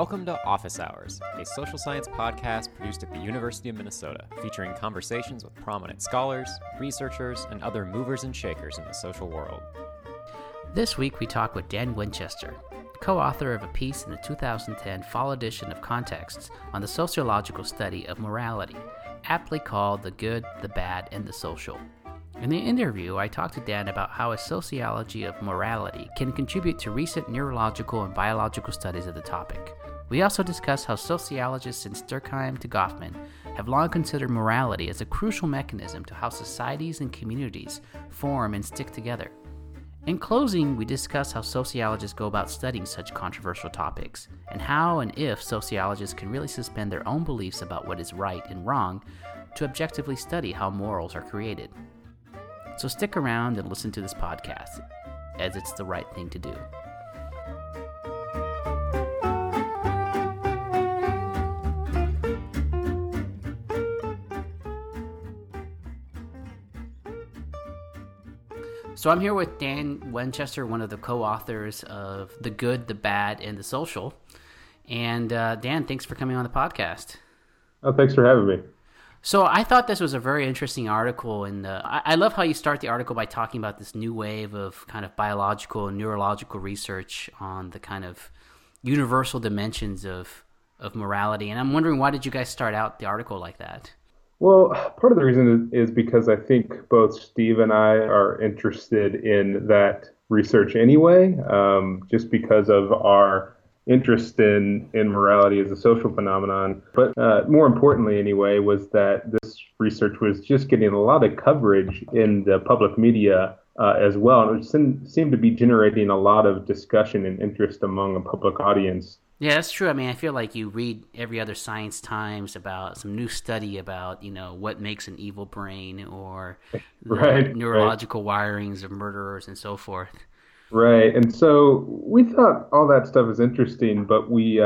Welcome to Office Hours, a social science podcast produced at the University of Minnesota, featuring conversations with prominent scholars, researchers, and other movers and shakers in the social world. This week we talk with Dan Winchester, co-author of a piece in the 2010 fall edition of Contexts on the sociological study of morality, aptly called The Good, the Bad, and the Social. In the interview, I talked to Dan about how a sociology of morality can contribute to recent neurological and biological studies of the topic. We also discuss how sociologists since Durkheim to Goffman have long considered morality as a crucial mechanism to how societies and communities form and stick together. In closing, we discuss how sociologists go about studying such controversial topics, and how and if sociologists can really suspend their own beliefs about what is right and wrong to objectively study how morals are created. So stick around and listen to this podcast, as it's the right thing to do. So I'm here with Dan Winchester, one of the co-authors of The Good, the Bad, and the Social. And Dan, thanks for coming on the podcast. Oh, thanks for having me. So I thought this was a very interesting article, and I love how you start the article by talking about this new wave of kind of biological and neurological research on the kind of universal dimensions of morality. And I'm wondering, why did you guys start out the article like that? Well, part of the reason is because I think both Steve and I are interested in that research anyway, just because of our interest in morality as a social phenomenon. But more importantly anyway, was that this research was just getting a lot of coverage in the public media as well. And it seemed to be generating a lot of discussion and interest among a public audience. Yeah, that's true. I mean, I feel like you read every other Science Times about some new study about, what makes an evil brain, or the neurological wirings of murderers and so forth. Right. And so we thought all that stuff is interesting, but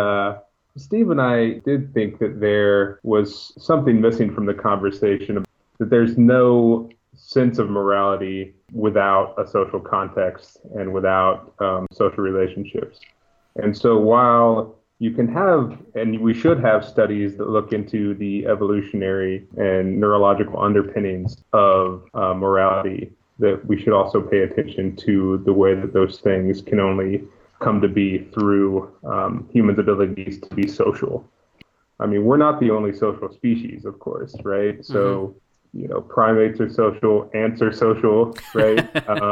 Steve and I did think that there was something missing from the conversation, that there's no sense of morality without a social context and without social relationships. And so while you can have, and we should have, studies that look into the evolutionary and neurological underpinnings of morality, that we should also pay attention to the way that those things can only come to be through humans' abilities to be social. I mean, we're not the only social species, of course, right? So, primates are social, ants are social, right?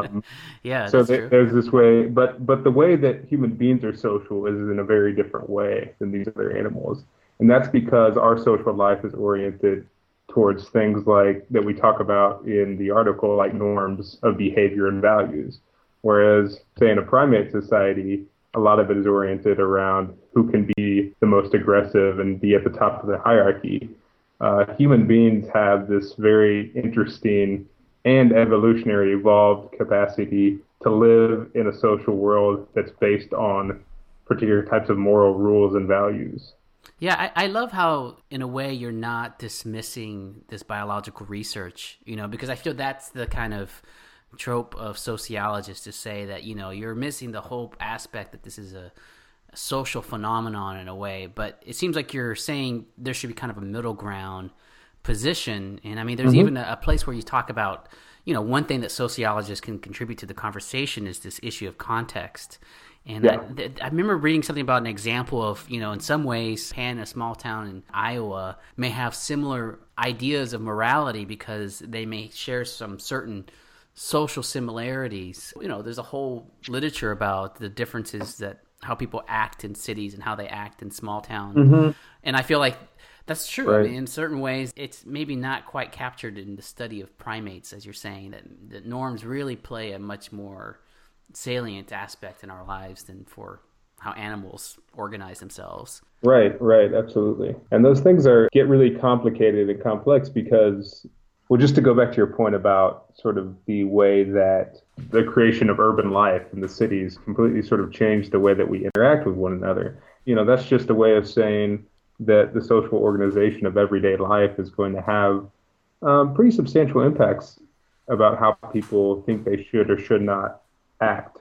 Yeah, so that's true. There's this way, but the way that human beings are social is in a very different way than these other animals. And that's because our social life is oriented towards things like that we talk about in the article, like norms of behavior and values. Whereas, say, in a primate society, a lot of it is oriented around who can be the most aggressive and be at the top of the hierarchy. Human beings have this very interesting and evolutionary evolved capacity to live in a social world that's based on particular types of moral rules and values. Yeah, I love how, in a way, you're not dismissing this biological research, because I feel that's the kind of trope of sociologists to say that, you're missing the whole aspect that this is a social phenomenon in a way. But it seems like you're saying there should be kind of a middle ground position. And I mean, there's even a place where you talk about, one thing that sociologists can contribute to the conversation is this issue of context. And yeah. I remember reading something about an example of, in some ways, Penn, a small town in Iowa, may have similar ideas of morality because they may share some certain social similarities. There's a whole literature about the differences that how people act in cities and how they act in small towns. Mm-hmm. And I feel like that's true. Right. I mean, in certain ways, it's maybe not quite captured in the study of primates, as you're saying, that norms really play a much more salient aspect in our lives than for how animals organize themselves. Right, absolutely. And those things get really complicated and complex because, well, just to go back to your point about sort of the way that the creation of urban life in the cities completely sort of changed the way that we interact with one another. That's just a way of saying that the social organization of everyday life is going to have pretty substantial impacts about how people think they should or should not act.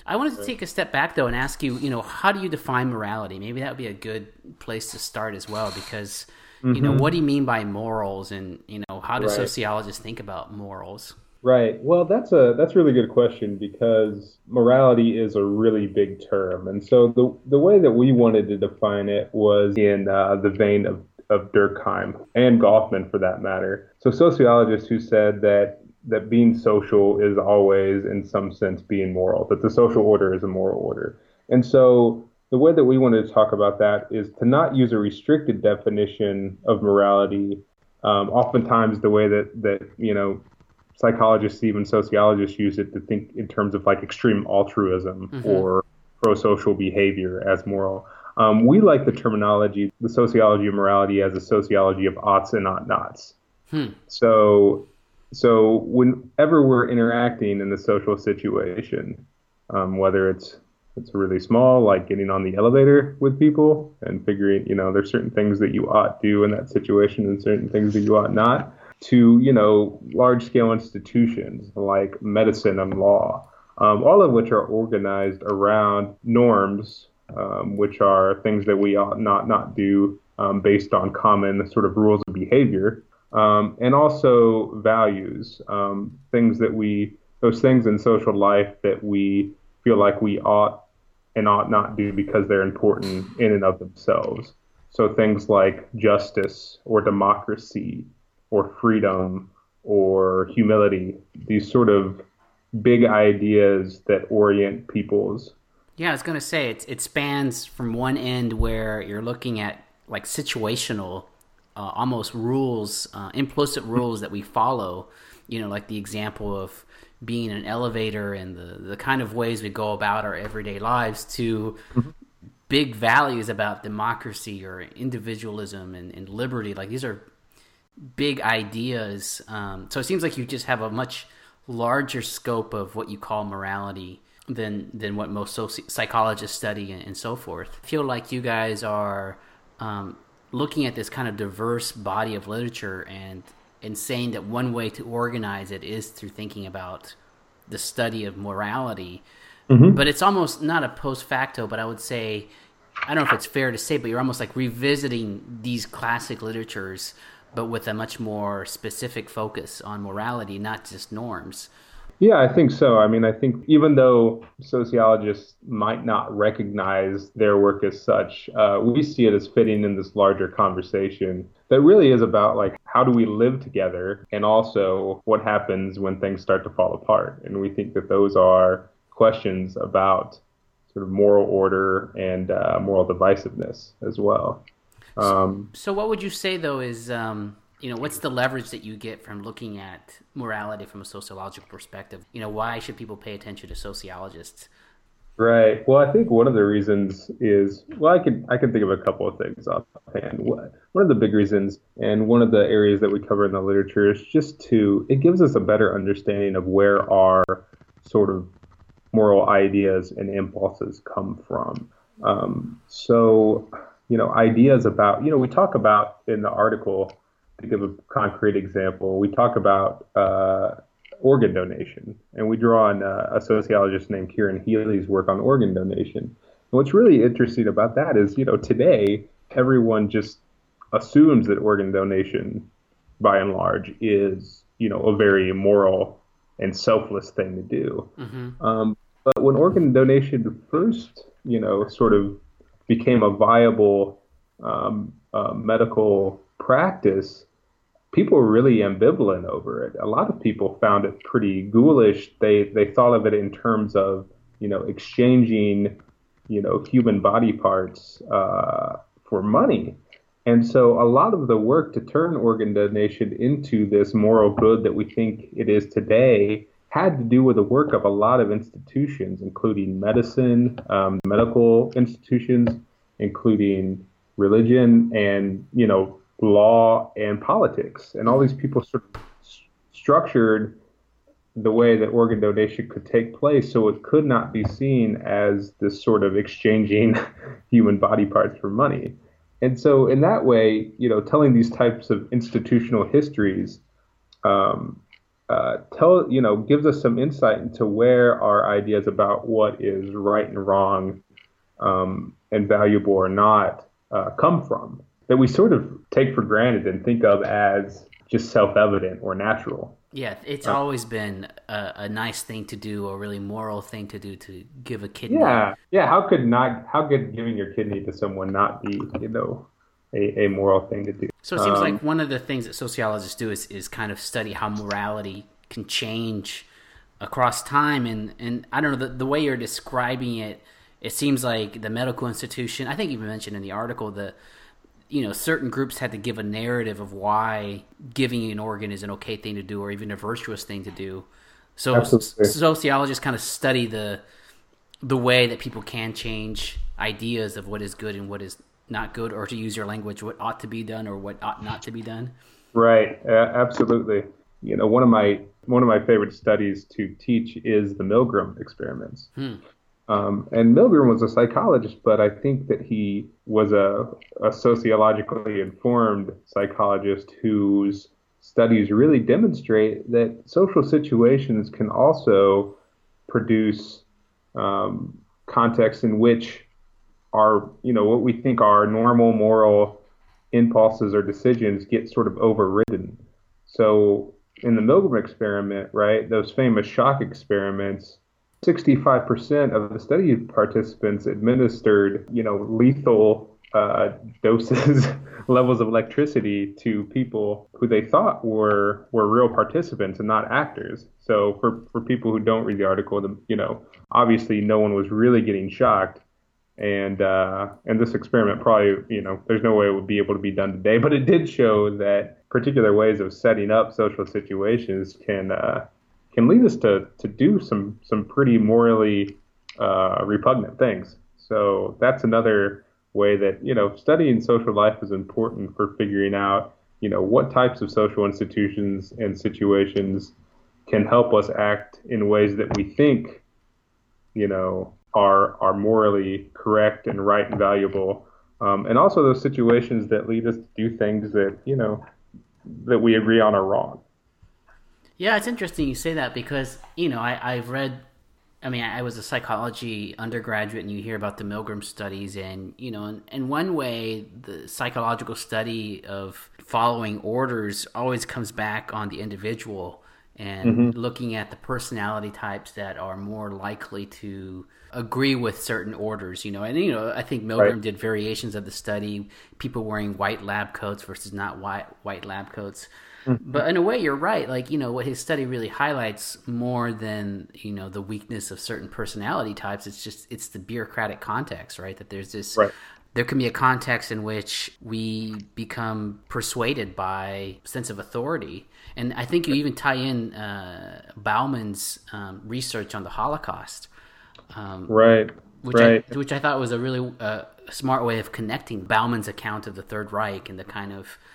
I wanted to take a step back, though, and ask you, how do you define morality? Maybe that would be a good place to start as well, because, what do you mean by morals, and, how do sociologists think about morals? Right. Well, that's a really good question, because morality is a really big term. And so the way that we wanted to define it was in the vein of Durkheim and Goffman, for that matter. So sociologists who said that being social is always, in some sense, being moral, that the social order is a moral order. And so the way that we wanted to talk about that is to not use a restricted definition of morality. Oftentimes the way that psychologists, even sociologists, use it to think in terms of like extreme altruism or pro-social behavior as moral. We like the terminology, the sociology of morality, as a sociology of oughts and ought-nots. So whenever we're interacting in the social situation, whether it's really small, like getting on the elevator with people and figuring, there's certain things that you ought do in that situation and certain things that you ought not, to, large-scale institutions like medicine and law, all of which are organized around norms, which are things that we ought not do based on common sort of rules of behavior. And also values, those things in social life that we feel like we ought and ought not do because they're important in and of themselves. So things like justice or democracy or freedom or humility, these sort of big ideas that orient people's. Yeah, I was going to say, it spans from one end where you're looking at like situational almost rules, implicit rules that we follow, like the example of being in an elevator and the kind of ways we go about our everyday lives, to big values about democracy or individualism and liberty. Like, these are big ideas. So it seems like you just have a much larger scope of what you call morality than what most psychologists study and so forth. I feel like you guys are looking at this kind of diverse body of literature and saying that one way to organize it is through thinking about the study of morality. But it's almost not a post facto, but I would say, I don't know if it's fair to say, but you're almost like revisiting these classic literatures, but with a much more specific focus on morality, not just norms. Yeah, I think so. I mean, I think even though sociologists might not recognize their work as such, we see it as fitting in this larger conversation that really is about, like, how do we live together, and also what happens when things start to fall apart. And we think that those are questions about sort of moral order and moral divisiveness as well. So what would you say, though, is... what's the leverage that you get from looking at morality from a sociological perspective? Why should people pay attention to sociologists? Right. Well, I think one of the reasons is, I can think of a couple of things offhand. One of the big reasons, and one of the areas that we cover in the literature, is it gives us a better understanding of where our sort of moral ideas and impulses come from. Ideas about, we talk about in the article, to give a concrete example, we talk about organ donation, and we draw on a sociologist named Kieran Healy's work on organ donation. And what's really interesting about that is, today, everyone just assumes that organ donation, by and large, is, a very moral and selfless thing to do. But when organ donation first, sort of became a viable medical practice, people were really ambivalent over it. A lot of people found it pretty ghoulish. They thought of it in terms of, exchanging, human body parts for money. And so a lot of the work to turn organ donation into this moral good that we think it is today had to do with the work of a lot of institutions, including medicine, medical institutions, including religion, and, law and politics. And all these people sort of structured the way that organ donation could take place so it could not be seen as this sort of exchanging human body parts for money. And so in that way, telling these types of institutional histories gives us some insight into where our ideas about what is right and wrong, and valuable or not, come from, that we sort of take for granted and think of as just self-evident or natural. Yeah, it's always been a nice thing to do, a really moral thing to do, to give a kidney. Yeah. How could giving your kidney to someone not be, a moral thing to do? So it seems like one of the things that sociologists do is kind of study how morality can change across time. And I don't know, the way you're describing it, it seems like the medical institution, I think you mentioned in the article that, certain groups had to give a narrative of why giving an organ is an okay thing to do or even a virtuous thing to do. So Absolutely. Sociologists kind of study the way that people can change ideas of what is good and what is not good, or to use your language, what ought to be done or what ought not to be done. Right. Absolutely. One of my favorite studies to teach is the Milgram experiments. And Milgram was a psychologist, but I think that he was a sociologically informed psychologist whose studies really demonstrate that social situations can also produce contexts in which our, what we think are normal moral impulses or decisions get sort of overridden. So in the Milgram experiment, right, those famous shock experiments, 65% of the study participants administered, lethal doses, levels of electricity to people who they thought were real participants and not actors. So for people who don't read the article, obviously no one was really getting shocked. And this experiment probably, there's no way it would be able to be done today, but it did show that particular ways of setting up social situations can lead us to do some pretty morally repugnant things. So that's another way that, studying social life is important for figuring out, what types of social institutions and situations can help us act in ways that we think, are morally correct and right and valuable. And also those situations that lead us to do things that, that we agree on are wrong. Yeah, it's interesting you say that because, I've read, I was a psychology undergraduate, and you hear about the Milgram studies, and, in one way, the psychological study of following orders always comes back on the individual and looking at the personality types that are more likely to agree with certain orders, I think Milgram did variations of the study, people wearing white lab coats versus not white lab coats. But in a way, you're right. Like, what his study really highlights more than, the weakness of certain personality types, it's the bureaucratic context, right? That there's this, there can be a context in which we become persuaded by a sense of authority. And I think you even tie in Bauman's research on the Holocaust. Which I thought was a really smart way of connecting Bauman's account of the Third Reich and the kind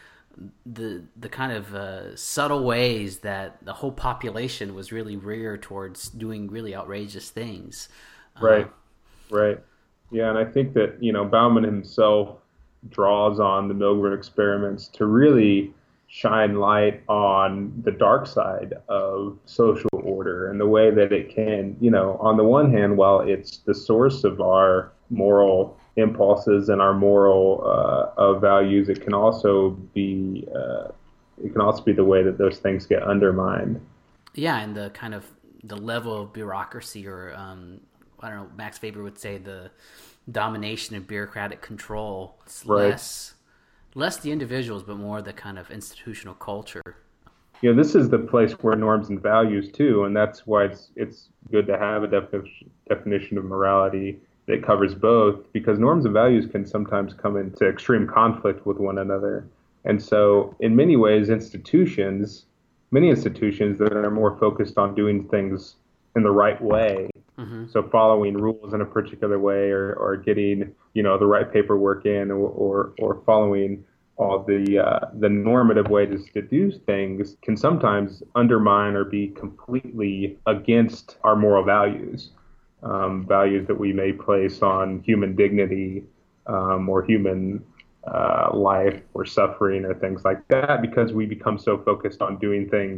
of subtle ways that the whole population was really reared towards doing really outrageous things. Right. Yeah, and I think that, Bauman himself draws on the Milgram experiments to really shine light on the dark side of social order and the way that it can, on the one hand, while it's the source of our moral impulses and our moral values, it can also be the way that those things get undermined. Yeah, and the kind of the level of bureaucracy, or I don't know, Max Weber would say the domination of bureaucratic control. It's less the individuals, but more the kind of institutional culture. This is the place where norms and values too, and that's why it's good to have a definition of morality that covers both, because norms and values can sometimes come into extreme conflict with one another. And so in many ways, many institutions that are more focused on doing things in the right way, so following rules in a particular way, or getting, the right paperwork in, or following all the normative ways to do things, can sometimes undermine or be completely against our moral values. Values that we may place on human dignity, or human life or suffering or things like that, because we become so focused on doing things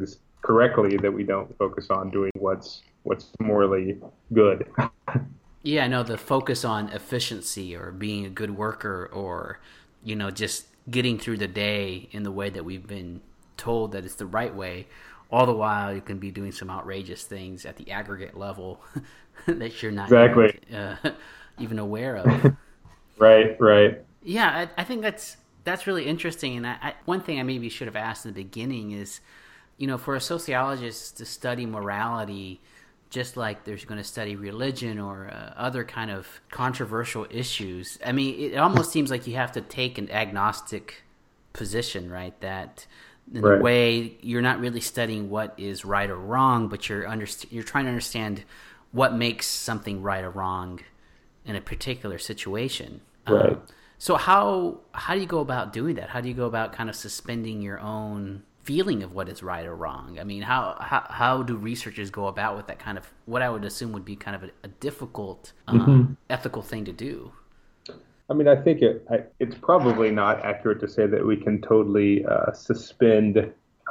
correctly that we don't focus on doing what's morally good. Yeah, I know the focus on efficiency or being a good worker or, just getting through the day in the way that we've been told that it's the right way. All the while, you can be doing some outrageous things at the aggregate level that you're not exactly. even aware of. Right. Yeah, I think that's really interesting. And one thing I maybe should have asked in the beginning is, for a sociologist to study morality, just like there's going to study religion or other kind of controversial issues. I mean, it almost seems like you have to take an agnostic position, right? That in a way you're not really studying what is right or wrong, but you're trying to understand what makes something right or wrong in a particular situation. Right. So how do you go about doing that? How do you go about kind of suspending your own feeling of what is right or wrong? I mean, how do researchers go about with that kind of what I would assume would be kind of a difficult ethical thing to do? I mean, I think it's probably not accurate to say that we can totally suspend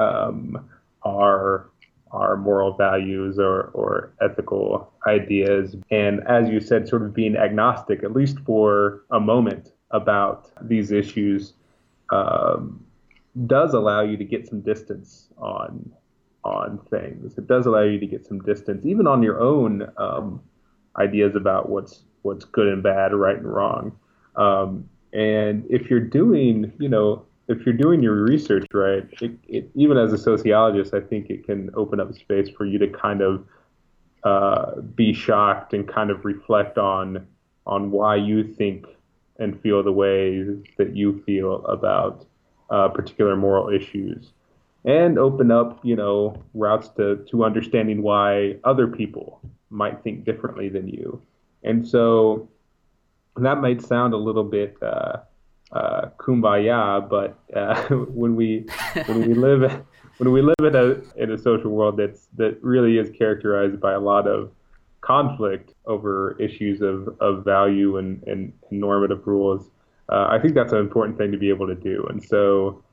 our moral values or ethical ideas. And as you said, sort of being agnostic, at least for a moment, about these issues does allow you to get some distance on things. It does allow you to get some distance, even on your own ideas about what's good and bad, right and wrong. And if you're doing your research right, it even as a sociologist, I think it can open up space for you to kind of be shocked and kind of reflect on why you think and feel the way that you feel about particular moral issues, and open up, routes to understanding why other people might think differently than you. And so that might sound a little bit kumbaya, but when we live in a social world that really is characterized by a lot of conflict over issues of value and normative rules, I think that's an important thing to be able to do. And so,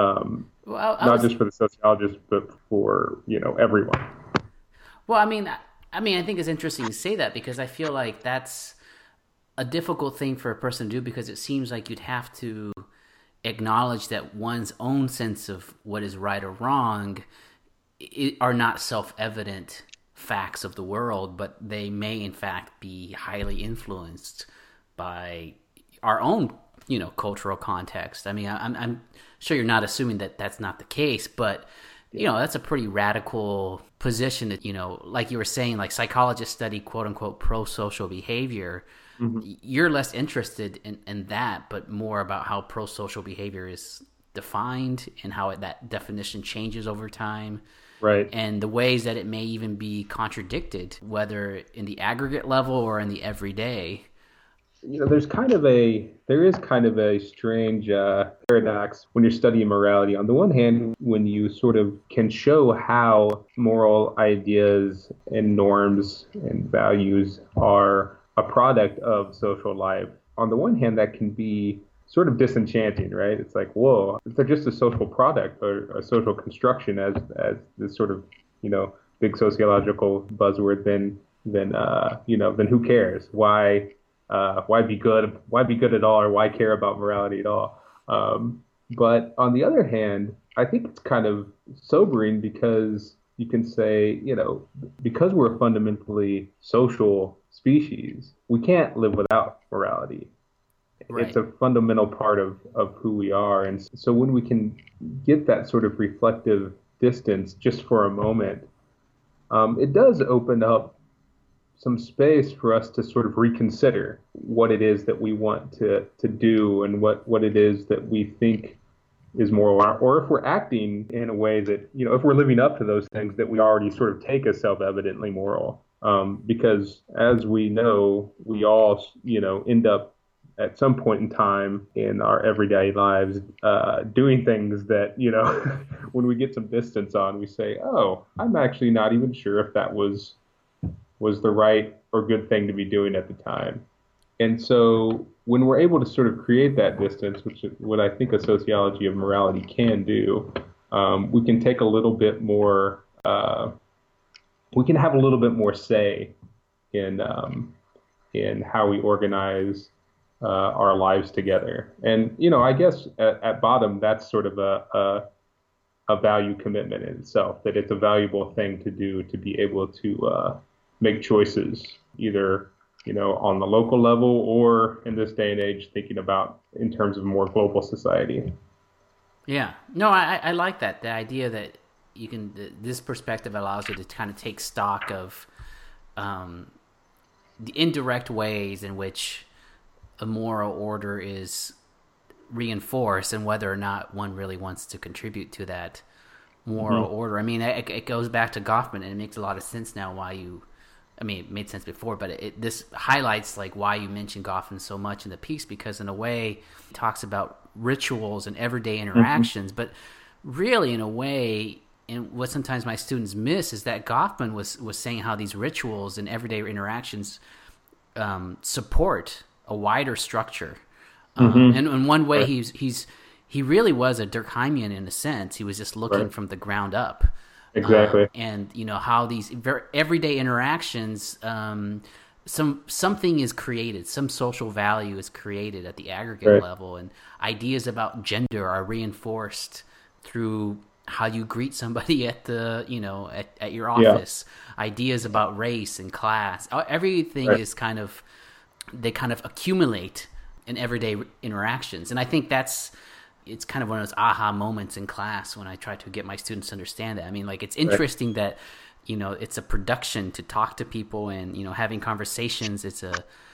not just for the sociologist, but for everyone. Well, I mean, I think it's interesting to say that, because I feel like that's a difficult thing for a person to do, because it seems like you'd have to acknowledge that one's own sense of what is right or wrong are not self-evident facts of the world, but they may in fact be highly influenced by our own, cultural context. I mean, I'm sure you're not assuming that that's not the case, but that's a pretty radical position that, like you were saying, like psychologists study quote unquote pro-social behavior. Mm-hmm. You're less interested in that, but more about how pro-social behavior is defined and how that definition changes over time. Right. And the ways that it may even be contradicted, whether in the aggregate level or in the everyday. There is kind of a strange paradox when you're studying morality. On the one hand, when you sort of can show how moral ideas and norms and values are a product of social life, on the one hand, that can be sort of disenchanting, right? It's like, whoa, if they're just a social product or a social construction as this sort of, big sociological buzzword, then who cares? Why be good? Why be good at all? Or why care about morality at all? But on the other hand, I think it's kind of sobering, because you can say, because we're a fundamentally social species, we can't live without morality. Right. It's a fundamental part of who we are. And so when we can get that sort of reflective distance just for a moment, it does open up some space for us to sort of reconsider what it is that we want to do and what it is that we think is moral, or if we're acting in a way that, if we're living up to those things that we already sort of take as self-evidently moral. Because as we know, we all, end up at some point in time in our everyday lives doing things that, when we get some distance on, we say, oh, I'm actually not even sure if that was the right or good thing to be doing at the time. And so when we're able to sort of create that distance, which is what I think a sociology of morality can do, we can take a little bit more we can have a little bit more say in how we organize our lives together. And I guess at bottom, that's sort of a value commitment in itself. That it's a valuable thing to do, to be able to make choices, either on the local level, or in this day and age, thinking about in terms of more global society. Yeah, no, I like that. The idea that you can, this perspective allows you to kind of take stock of the indirect ways in which a moral order is reinforced, and whether or not one really wants to contribute to that moral order. I mean, it goes back to Goffman, and it makes a lot of sense now why you. I mean, it made sense before, but this highlights like why you mentioned Goffman so much in the piece, because in a way he talks about rituals and everyday interactions, but really in a way, and what sometimes my students miss is that Goffman was saying how these rituals and everyday interactions support a wider structure. And in one way, he really was a Durkheimian in a sense. He was just looking from the ground up. Exactly. And how these everyday interactions, something is created, some social value is created at the aggregate level, and ideas about gender are reinforced through how you greet somebody at the at your office. Ideas about race and class, everything is kind of accumulate in everyday interactions. And I think it's kind of one of those aha moments in class when I try to get my students to understand that. I mean, like, it's interesting that, it's a production to talk to people and, having conversations. It's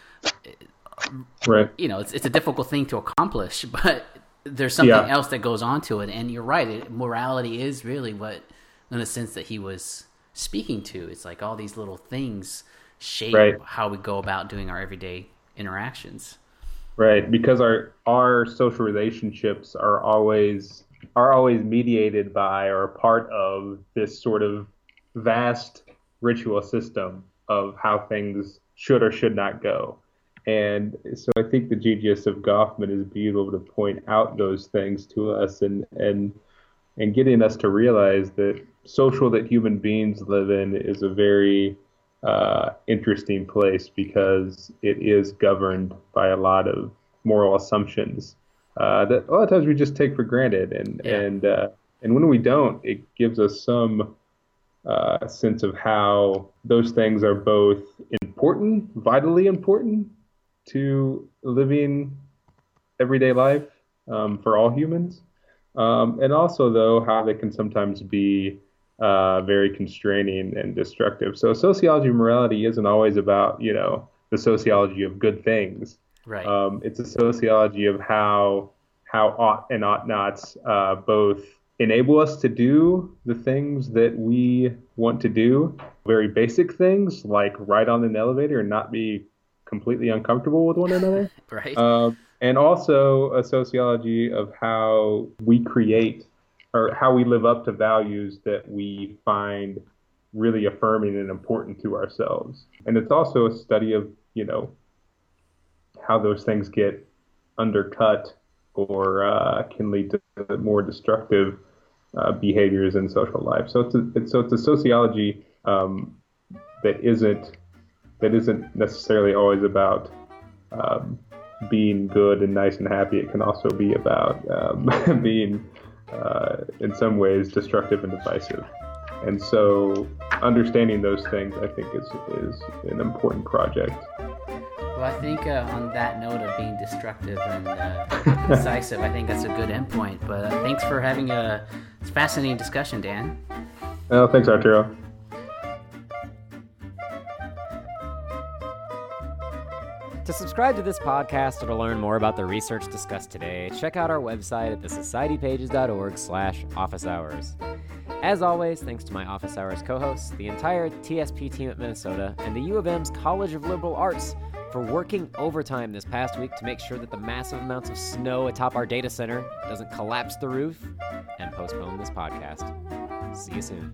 it's a difficult thing to accomplish, but there's something else that goes on to it. And you're right. Morality is really what, in the sense that he was speaking to. It's like all these little things shape how we go about doing our everyday interactions. Right, because our social relationships are always mediated by, or a part of, this sort of vast ritual system of how things should or should not go. And so I think the genius of Goffman is being able to point out those things to us and getting us to realize that social that human beings live in is a very interesting place, because it is governed by a lot of moral assumptions that a lot of times we just take for granted, and when we don't, it gives us some sense of how those things are both important, vitally important to living everyday life for all humans, and also though how they can sometimes be very constraining and destructive. So sociology of morality isn't always about, the sociology of good things. Right. It's a sociology of how ought and ought nots both enable us to do the things that we want to do, very basic things like ride on an elevator and not be completely uncomfortable with one another. Right. And also a sociology of how we create, or how we live up to values that we find really affirming and important to ourselves. And it's also a study of, how those things get undercut or can lead to more destructive behaviors in social life. So it's a sociology that isn't necessarily always about being good and nice and happy. It can also be about being in some ways destructive and divisive. And so understanding those things, I think, is an important project. Well, I think on that note of being destructive and decisive, I think that's a good endpoint. But thanks for having a fascinating discussion, Dan. Well, thanks, Arturo. To subscribe to this podcast or to learn more about the research discussed today, check out our website at thesocietypages.org/office hours. As always, thanks to my Office Hours co-hosts, the entire TSP team at Minnesota, and the U of M's College of Liberal Arts for working overtime this past week to make sure that the massive amounts of snow atop our data center doesn't collapse the roof and postpone this podcast. See you soon.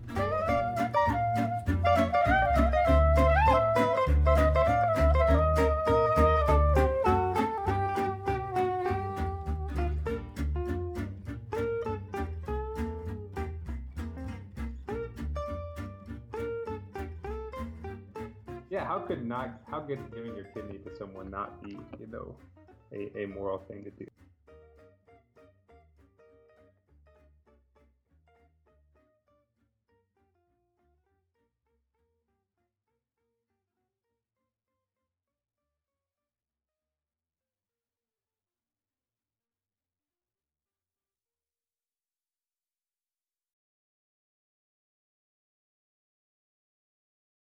Yeah, how could giving your kidney to someone not be, a moral thing to do?